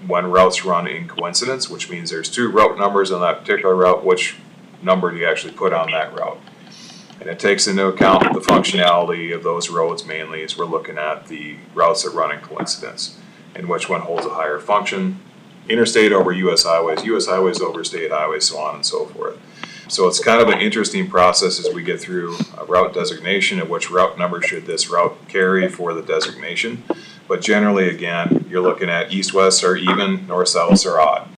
when routes run in coincidence, which means there's two route numbers on that particular route, which number do you actually put on that route? And it takes into account the functionality of those roads mainly as we're looking at the routes that run in coincidence and which one holds a higher function. Interstate over US highways over state highways, so on and so forth. So it's kind of an interesting process as we get through a route designation and which route number should this route carry for the designation. But generally, again, you're looking at east-west are even, north-south are odd.